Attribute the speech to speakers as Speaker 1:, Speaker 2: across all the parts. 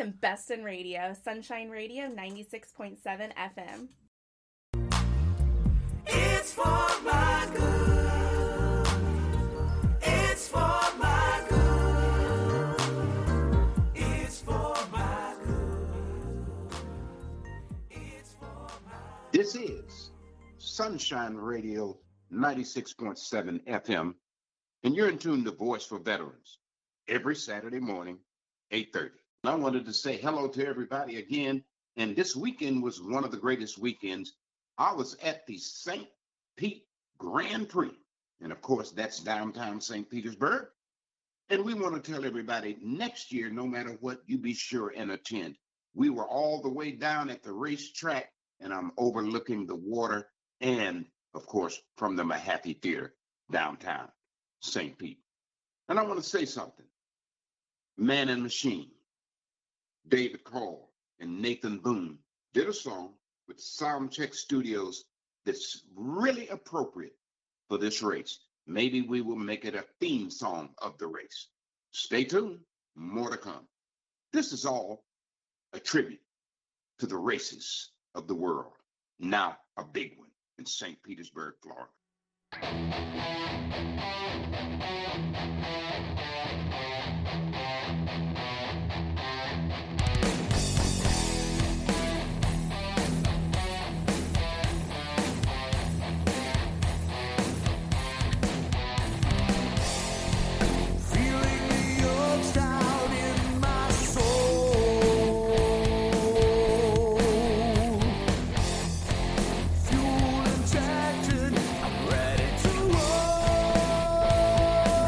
Speaker 1: and best in radio, Sunshine Radio 96.7 FM.
Speaker 2: It's for my good. It's for my good. It's for my good. It's for my good.
Speaker 3: This is Sunshine Radio 96.7 FM, and you're in tune to Voice for Veterans every Saturday morning, 8:30. I wanted to say hello to everybody again, and this weekend was one of the greatest weekends. I was at the St. Pete Grand Prix, and of course, that's downtown St. Petersburg. And we want to tell everybody next year, no matter what, you be sure and attend. We were all the way down at the racetrack, and I'm overlooking the water and, of course, from the Mahaffey Theater downtown St. Pete. And I want to say something. Man and Machine, David Cole, and Nathan Boone did a song with Soundcheck Studios that's really appropriate for this race. Maybe we will make it a theme song of the race. Stay tuned, more to come. This is all a tribute to the races of the world. Now a big one in St. Petersburg, Florida.
Speaker 2: Fuel injected, I'm ready to roll.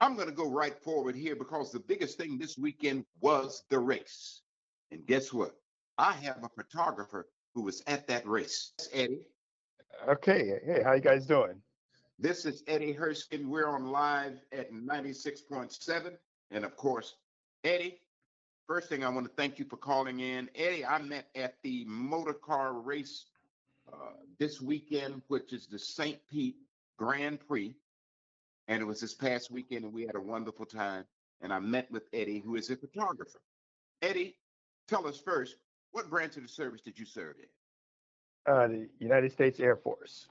Speaker 3: I'm going to go right forward here because the biggest thing this weekend was the race. And guess what? I have a photographer who was at that race. That's Eddie.
Speaker 4: Okay. Hey, how you guys doing?
Speaker 3: This is Eddie Hurston. We're on live at 96.7. And of course, Eddie, first thing I want to thank you for calling in. Eddie, I met at the motor car race this weekend, which is the St. Pete Grand Prix. And it was this past weekend, and we had a wonderful time. And I met with Eddie, who is a photographer. Eddie, tell us first, what branch of the service did you serve in?
Speaker 4: The United States Air Force.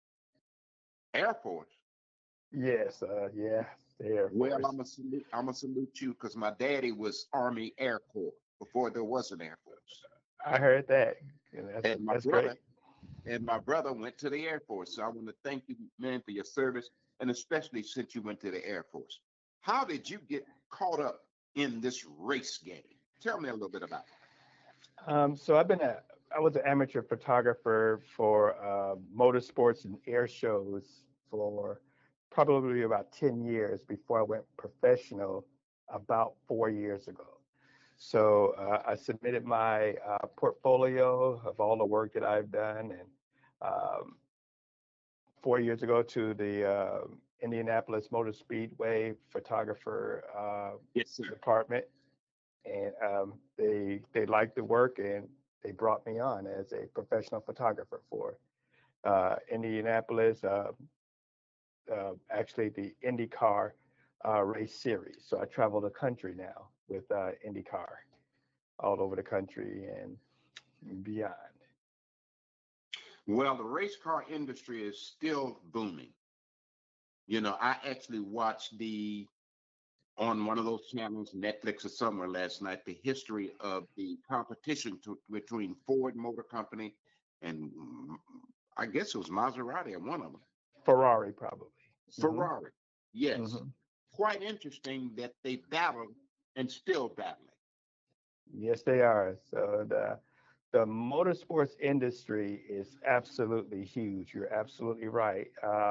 Speaker 3: Air Force.
Speaker 4: Yes. Yeah. The Air
Speaker 3: Well,
Speaker 4: Force.
Speaker 3: I'm gonna salute you because my daddy was Army Air Corps before there was an Air Force.
Speaker 4: I heard that. And
Speaker 3: And my
Speaker 4: that's
Speaker 3: brother
Speaker 4: great.
Speaker 3: and my brother went to the Air Force. So I want to thank you, man, for your service, and especially since you went to the Air Force. How did you get caught up in this race game? Tell me a little bit about it.
Speaker 4: So I was an amateur photographer for motorsports and air shows for probably about 10 years before I went professional about 4 years ago. So I submitted my portfolio of all the work that I've done, and um, 4 years ago to the Indianapolis Motor Speedway photographer
Speaker 3: Yes, sir.
Speaker 4: department, and they liked the work, and they brought me on as a professional photographer for Indianapolis, actually the IndyCar race series. So I travel the country now with IndyCar, all over the country and beyond.
Speaker 3: Well, the race car industry is still booming. You know, I actually watched on one of those channels, Netflix or somewhere last night, the history of the competition between Ford Motor Company and I guess it was Maserati and one of them,
Speaker 4: Ferrari, probably.
Speaker 3: Ferrari. Yes.
Speaker 4: Mhm.
Speaker 3: Quite interesting that they battled and still battling.
Speaker 4: Yes, they are. So the motorsports industry is absolutely huge. You're absolutely right.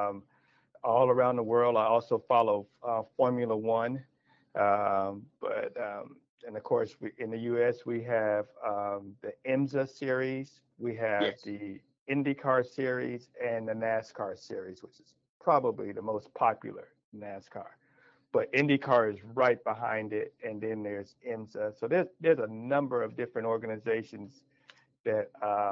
Speaker 4: All around the world, I also follow Formula One, and of course, in the U.S. we have the IMSA series, we have
Speaker 3: Yes.
Speaker 4: the IndyCar series, and the NASCAR series, which is probably the most popular NASCAR. But IndyCar is right behind it, and then there's IMSA. So there's a number of different organizations that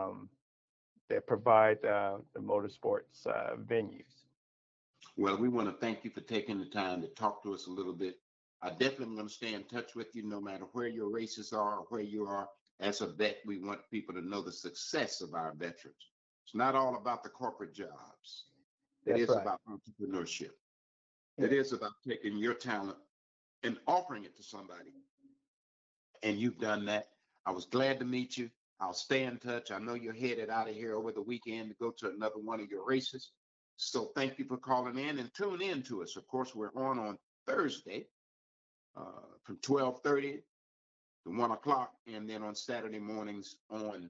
Speaker 4: that provide the motorsports venues.
Speaker 3: Well, we want to thank you for taking the time to talk to us a little bit. I definitely want to stay in touch with you no matter where your races are or where you are. As a vet, we want people to know the success of our veterans. It's not all about the corporate jobs. It
Speaker 4: That's
Speaker 3: is
Speaker 4: right.
Speaker 3: about entrepreneurship.
Speaker 4: Yeah.
Speaker 3: It is about taking your talent and offering it to somebody. And you've done that. I was glad to meet you. I'll stay in touch. I know you're headed out of here over the weekend to go to another one of your races. So thank you for calling in and tune in to us. Of course, we're on Thursday from 12:30 to 1 o'clock, and then on Saturday mornings on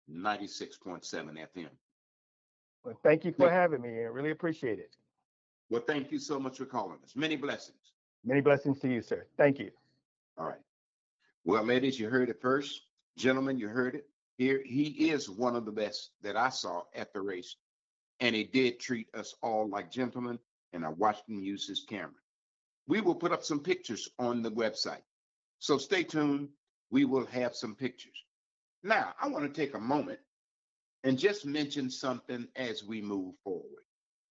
Speaker 3: 96.7 FM.
Speaker 4: Well, thank you for
Speaker 3: Well,
Speaker 4: having me. I really appreciate it.
Speaker 3: thank you so much for calling us. Many blessings.
Speaker 4: Many blessings to you, sir. Thank you.
Speaker 3: All right. Well, ladies, you heard it first. Gentlemen, you heard it. Here, he is one of the best that I saw at the race. And he did treat us all like gentlemen, and I watched him use his camera. We will put up some pictures on the website. So stay tuned. We will have some pictures. Now, I want to take a moment and just mention something as we move forward.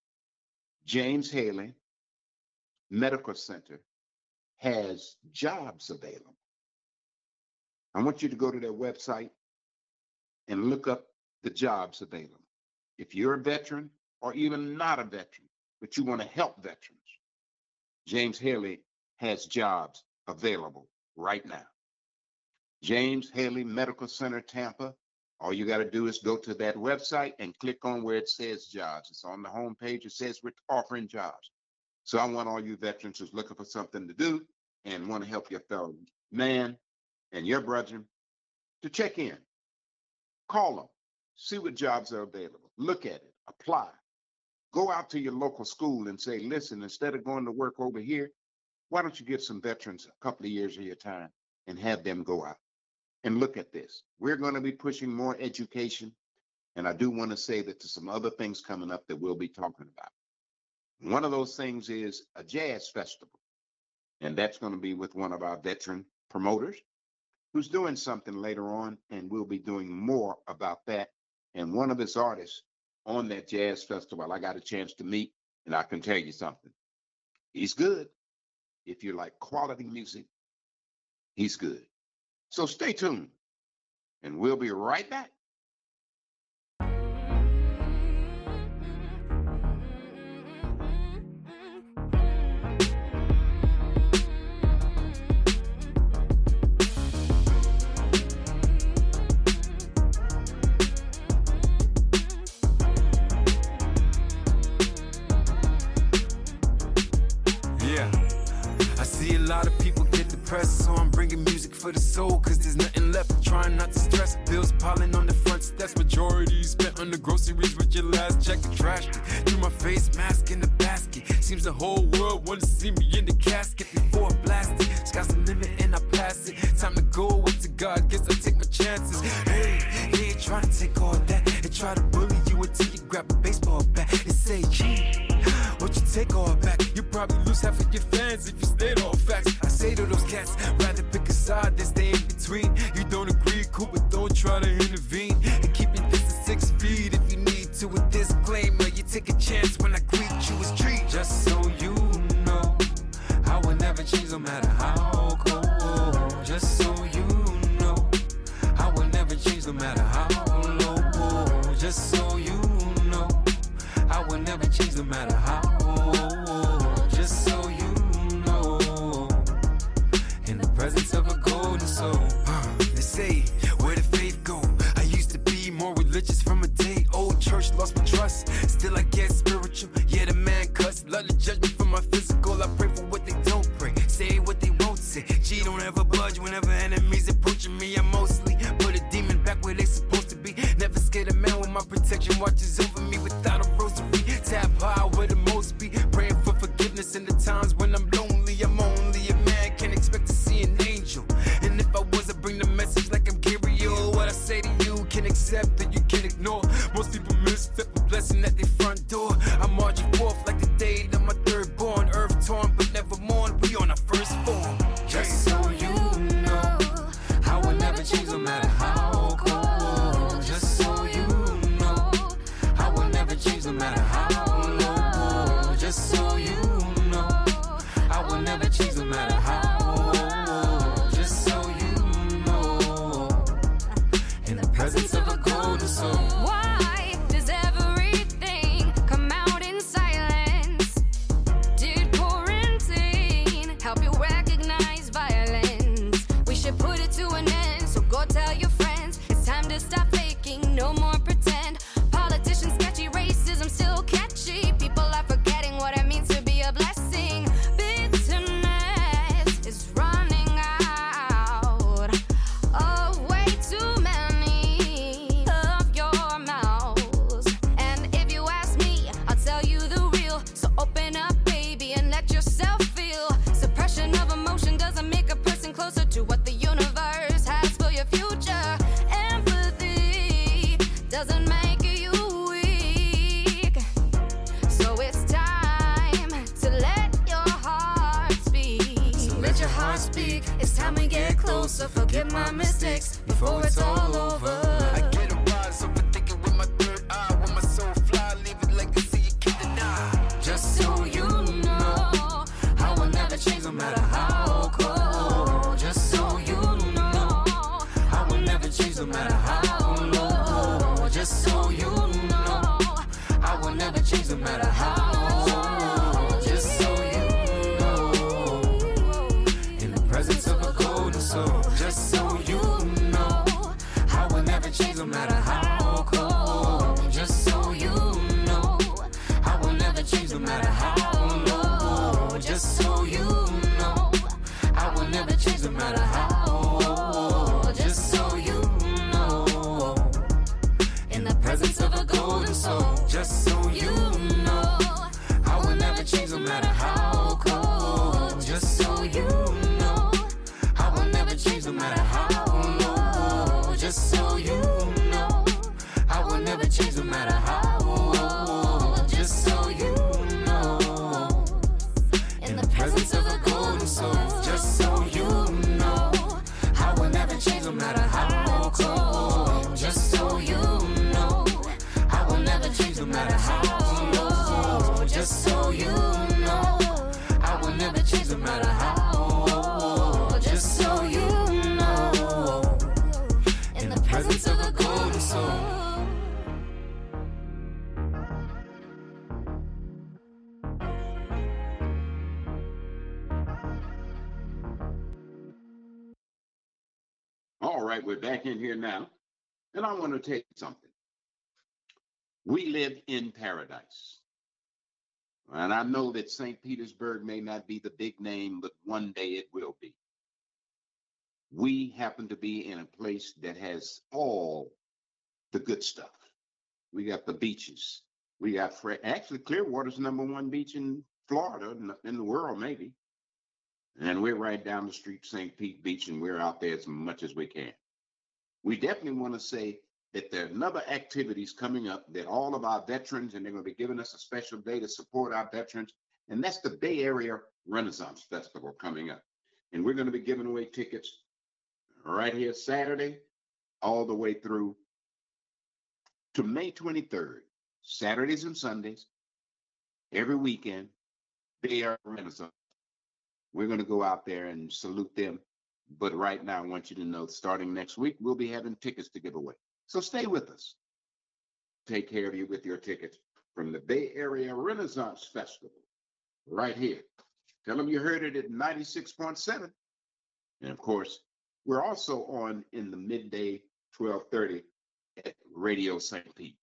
Speaker 3: James Haley Medical Center has jobs available. I want you to go to their website and look up the jobs available. If you're a veteran or even not a veteran, but you want to help veterans, James Haley has jobs available right now. James Haley Medical Center, Tampa. All you got to do is go to that website and click on where it says jobs. It's on the home page. It says we're offering jobs. So I want all you veterans who's looking for something to do and want to help your fellow man and your brethren to check in. Call them. See what jobs are available. Look at it. Apply. Go out to your local school and say, listen, instead of going to work over here, Why don't you give some veterans a couple of years of your time and have them go out and look at this? We're going to be pushing more education. And I do want to say that there's some other things coming up that we'll be talking about. One of those things is a jazz festival. And that's going to be with one of our veteran promoters who's doing something later on. And we'll be doing more about that. And one of his artists on that jazz festival, I got a chance to meet, and I can tell you something. He's good. If you like quality music, he's good. So stay tuned, and we'll be right back.
Speaker 5: So I'm bringing music for the soul, cause there's nothing left. Trying not to stress, bills piling on the front steps. Majority spent on the groceries with your last check. And trashed it through my face mask in the basket. Seems the whole world wanna see me in the casket before I blast it. Sky's the limit and I pass it. Time to go up to God, guess I take my chances. Hey, he ain't trying to take all that and try to bully you until you grab a baseball bat and say, gee, what you take all back? You probably lose half of your fans if you stayed all facts. I say to those cats, rather pick a side than stay in between. You don't agree, cool, but don't try to intervene. And keep your distance 6 feet if you need to. A disclaimer, you take a chance when I greet you as treat. Just so you know, I will never change no matter how cold. Just so you know, I will never change no matter how low. Just so you know, I will never change no matter how. Just so you know, in the presence of a golden soul. They say, where did faith go? I used to be more religious from a day old. Church lost my trust, still I get spiritual. Yeah, the man cuts, love to judge me for my physical. I pray for what they don't pray, say what they won't say. G don't ever budge whenever enemies approaching me. I mostly put a demon back where they supposed to be. Never scared a man when my protection watches over me without a rosary. Tap high where the most be, praying for forgiveness in the times when I'm lonely. I'm only a man, can't expect to see an angel. And if I was, I bring the message like I'm Gabriel. What I say to you can accept and you can ignore. Most people misfit with blessing at their front door. I'm marching forth like the day of my third born. Earth torn but never mourn, we on our first form. Just so you know, I will never change no matter how cold. Just so you know, I will never change no matter how low. Just so you know, I will never change no matter how. Just so you know, in the presence of a golden soul.
Speaker 6: Why does everything come out in silence? Did quarantine help you recognize violence? We should put it to an end, so go tell your friends. It's time to stop faking, no more pretend. Politicians sketchy, racism still catchy. People are forgetting what it means to be a blessing. Bitterness is running out of way too many of your mouths. And if you ask me, I'll tell you the real. So open up, baby, and let yourself feel. Suppression of emotion doesn't make a person closer to what the universe has for your future. Empathy doesn't make you weak. So it's time to let your heart speak. So let your heart speak. It's time we get closer. Forget my mistakes before it's all over.
Speaker 5: I get a rise overthinking with my third eye. When my soul fly, leave a legacy you can't deny. Just so you know, I will never change no matter how cold. Just so you know, I will never change no matter how low. Just so you know, I will never change no matter how. Just so you know, in the presence of a golden soul. Just so you know,
Speaker 3: All right, we're back in here now. And I want to tell you something. We live in paradise. And I know that St. Petersburg may not be the big name, but one day it will be. We happen to be in a place that has all the good stuff. We got the beaches. We got, actually, Clearwater's #1 beach in Florida, in the world, maybe. And we're right down the street, St. Pete Beach, and we're out there as much as we can. We definitely want to say that there are another activities coming up that all of our veterans, and they're going to be giving us a special day to support our veterans, and that's the Bay Area Renaissance Festival coming up. And we're going to be giving away tickets right here Saturday all the way through to May 23rd, Saturdays and Sundays, every weekend, Bay Area Renaissance. We're going to go out there and salute them. But right now, I want you to know, starting next week, we'll be having tickets to give away. So stay with us. Take care of you with your tickets from the Bay Area Renaissance Festival right here. Tell them you heard it at 96.7. And of course, we're also on in the midday 12:30 at Radio St. Pete.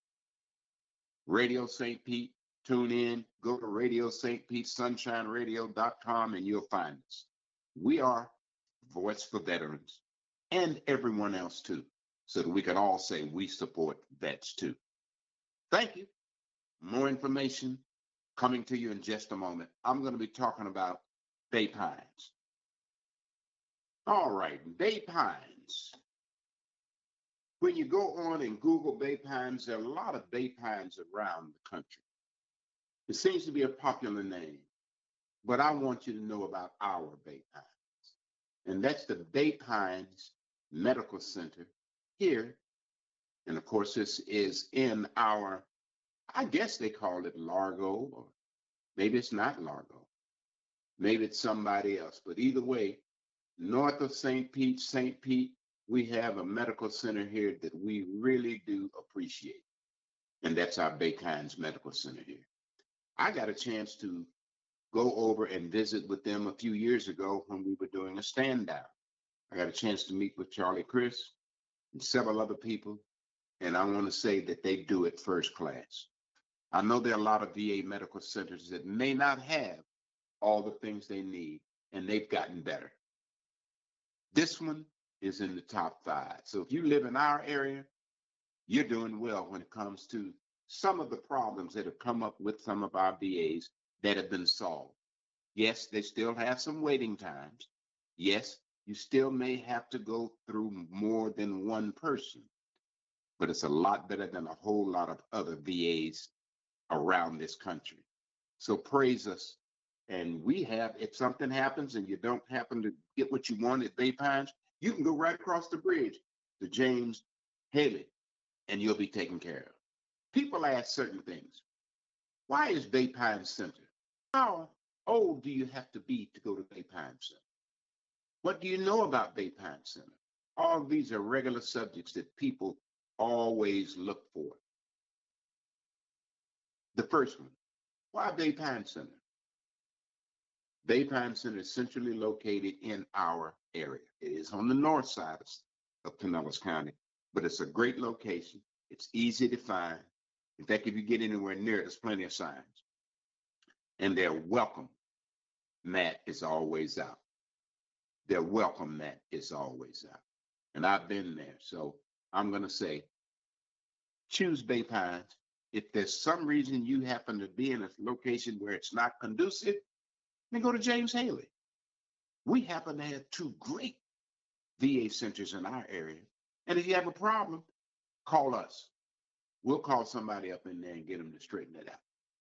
Speaker 3: Radio St. Pete, tune in, go to Radio St. Pete, sunshineradio.com, and you'll find us. We are Voice for Veterans and everyone else too, so that we can all say we support vets too. Thank you. More information coming to you in just a moment. I'm going to be talking about Bay Pines. All right, Bay Pines. When you go on and Google Bay Pines, there are a lot of Bay Pines around the country. It seems to be a popular name, but I want you to know about our Bay Pines. And that's the Bay Pines Medical Center here. And of course, this is in our, I guess they call it Largo, or maybe it's not Largo. Maybe it's somebody else. But either way, north of St. Pete, we have a medical center here that we really do appreciate. And that's our Bay Pines Medical Center here. I got a chance to go over and visit with them a few years ago when we were doing a stand down. I got a chance to meet with Charlie Chris and several other people, and I want to say that they do it first class. I know there are a lot of VA medical centers that may not have all the things they need, and they've gotten better. This one is in the top 5. So if you live in our area, you're doing well when it comes to some of the problems that have come up with some of our VAs that have been solved. Yes, they still have some waiting times. Yes, you still may have to go through more than one person, but it's a lot better than a whole lot of other VAs around this country. So praise us. And we have, if something happens and you don't happen to get what you want at Bay Pines, you can go right across the bridge to James Haley and you'll be taken care of. People ask certain things. Why is Bay Pines Center? How old do you have to be to go to Bay Pines Center? What do you know about Bay Pines Center? All of these are regular subjects that people always look for. The first one, why Bay Pines Center? Bay Pines Center is centrally located in our area. It is on the north side of Pinellas County, but it's a great location. It's easy to find. In fact, if you get anywhere near it, there's plenty of signs. And their welcome mat is always out. Their welcome mat is always out. And I've been there. So I'm going to say, choose Bay Pines. If there's some reason you happen to be in a location where it's not conducive, then go to James Haley. We happen to have 2 great VA centers in our area. And if you have a problem, call us. We'll call somebody up in there and get them to straighten it out.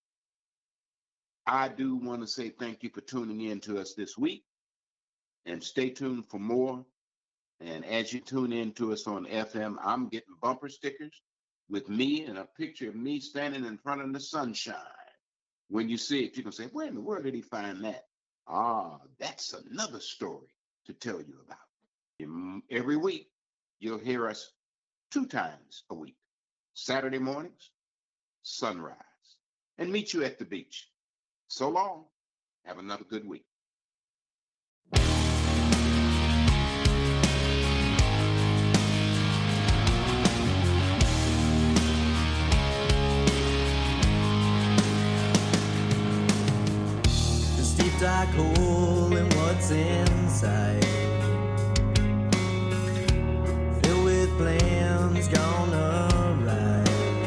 Speaker 3: I do want to say thank you for tuning in to us this week, and stay tuned for more. And as you tune in to us on FM, I'm getting bumper stickers with me and a picture of me standing in front of the sunshine. When you see it, you can say, where in the world did he find that? That's another story to tell you about. Every week, you'll hear us 2 times a week, Saturday mornings, sunrise, and meet you at the beach. So long. Have another good week.
Speaker 7: dark hole and what's inside, filled with plans gone awry,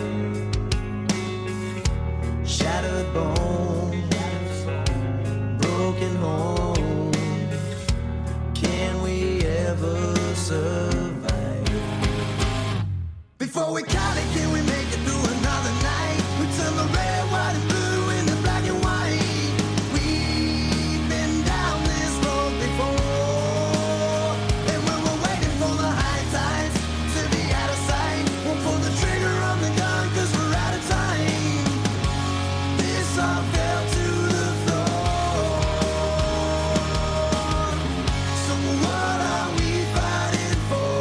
Speaker 7: shattered bones, broken homes. Can we ever survive? Before we call it, can we make it through another night? We turn the red, white, and blue into black and white. We've been down this road before, and when we're waiting for the high tides to be out of sight, won't pull the trigger on the gun 'cause we're out of time. This all fell to the floor. So what are we fighting for?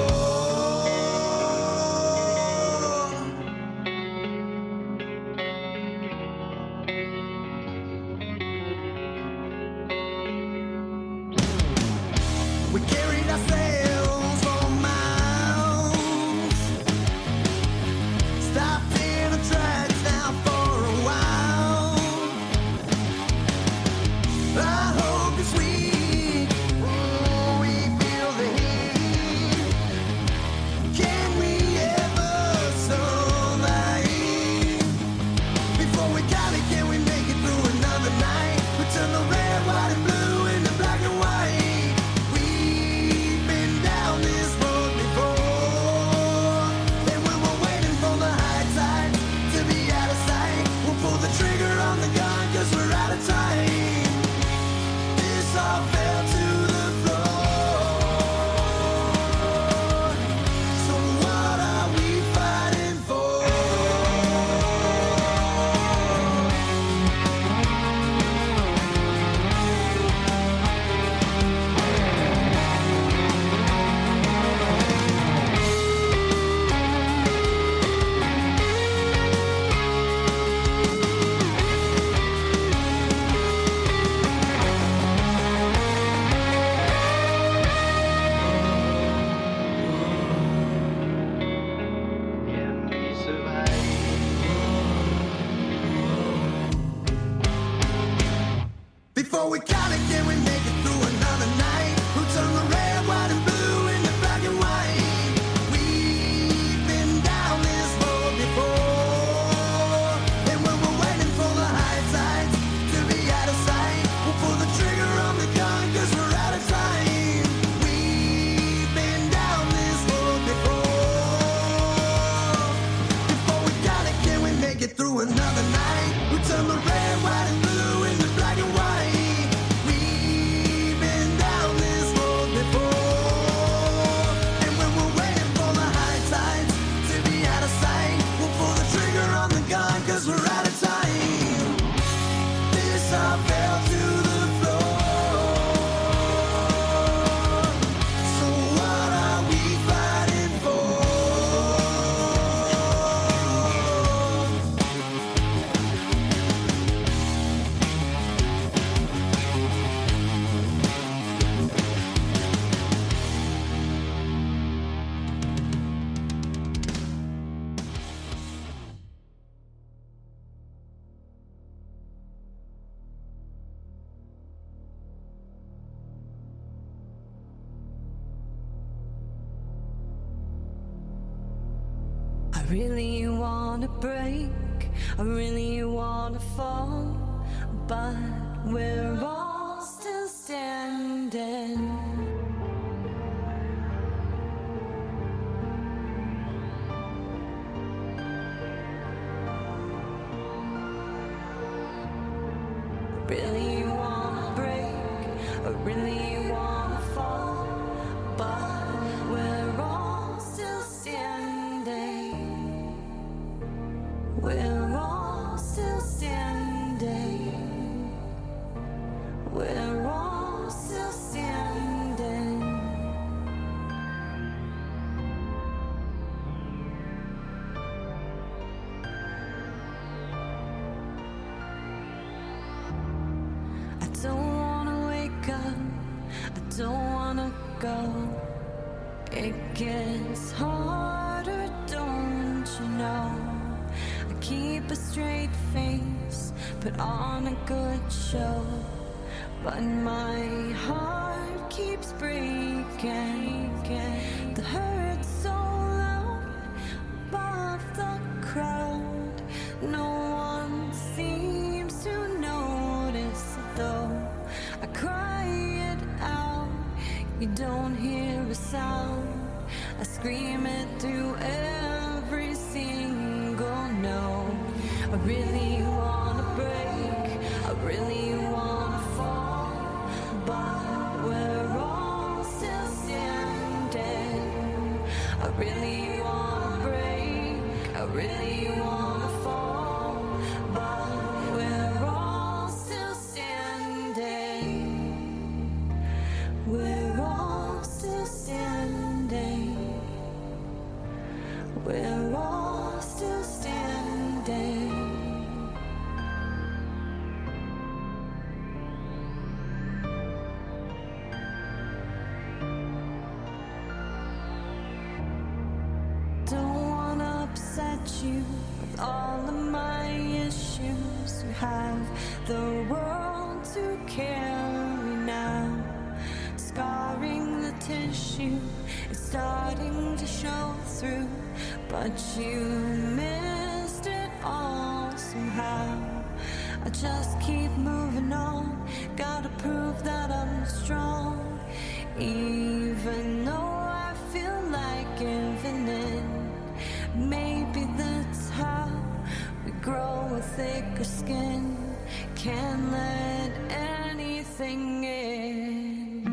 Speaker 7: We carried ourselves for miles, stopped in the tracks now for a while. Our hope is weak, we feel the heat. Can we ever survive? Before we got it, can we make it through another night? We turn the red, white, and blue into black and white. We've been down this road before, and when we're waiting for the high tide to be out of sight, we'll pull the trigger on the gun 'cause we're out of time. This all fell to the floor. So what are we fighting for? Can we survive? Before we call it, can we make it through another night? Who turned the red, white, and blue into black and white? We've been down this road before, and when we're waiting for the high tides to be out of sight, we'll pull the trigger on the gun 'cause we're out of time. We've been down this road before. Before we got it, can we make it through another night? We turn the red, white, and blue into black and white. We've been down this road before, and when we're waiting for the high tides to be out of sight, we'll pull the trigger on the gun 'cause we're out of time. This all fell to the floor. So what are we fighting for?
Speaker 8: I really wanna break, I really wanna fall, but we're all still standing. Really wanna break, I really wanna fall, but we're all still standing. We're all still standing. We're all still standing. I don't wanna wake up, I don't wanna go. It gets harder, don't you know? I keep a straight face, put on a good show, but my heart keeps breaking. The hurt's so loud above the crowd. No one seems to notice it though. I cry it out, you don't hear a sound. I scream it through every single note. I really wanna break, I really wanna fall, but we're all still standing. I really wanna break, I really wanna fall, but we're all still standing. We're all still standing. We're all still standing. Don't wanna upset you with all of my issues. You have the world to carry now. Scarring the tissue, it's starting to show through. But you missed it all somehow. I just keep moving on. Gotta prove that I'm strong. Even though I feel like giving in. Maybe that's how we grow a thicker skin. Can't let anything in.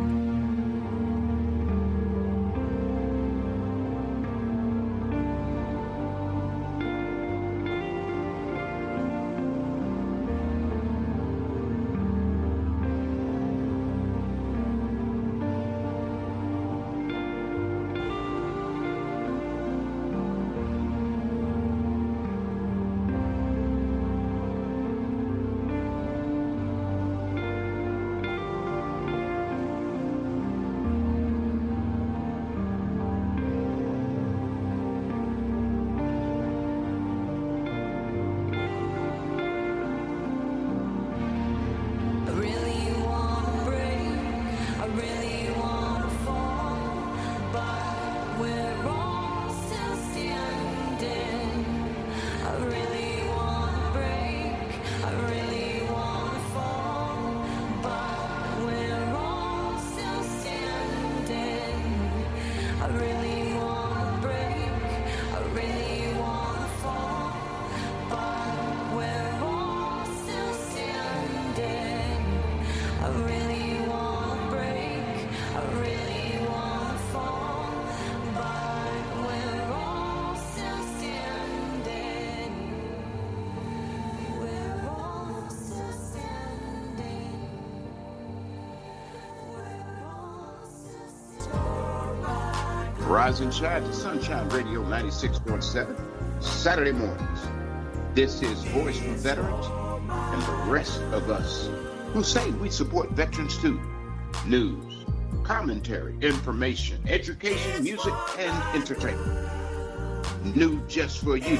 Speaker 3: Rise and shine to Sunshine Radio 96.7, Saturday mornings. This is Voice for Veterans and the rest of us who say we support veterans too. News, commentary, information, education, music, and entertainment. New just for you,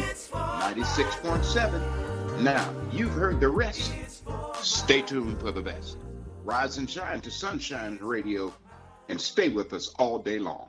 Speaker 3: 96.7. Now, you've heard the rest. Stay tuned for the best. Rise and shine to Sunshine Radio and stay with us all day long.